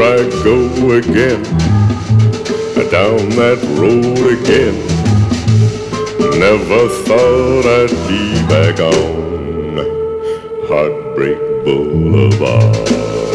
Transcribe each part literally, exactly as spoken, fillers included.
I go again, down that road again. Never thought I'd be back on Heartbreak Boulevard.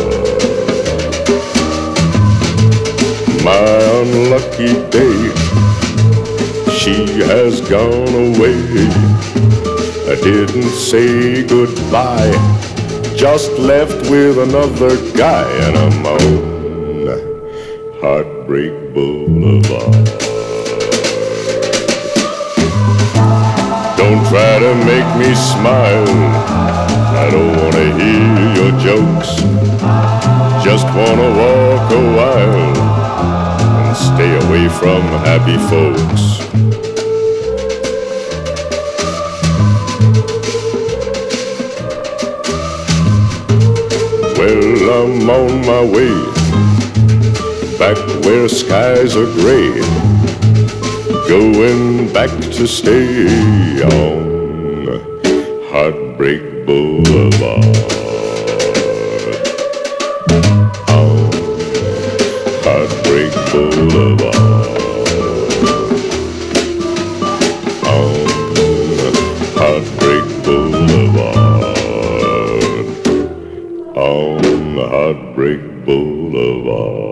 My unlucky day, she has gone away. I didn't say goodbye, just left with another guy, and I'm on Heartbreak Boulevard. Don't try to make me smile, I don't wanna hear your jokes. Just wanna walk a while and stay away from happy folks. Well, I'm on my way back where skies are gray, going back to stay on Heartbreak Boulevard. On Heartbreak Boulevard. On Heartbreak Boulevard. On Heartbreak Boulevard.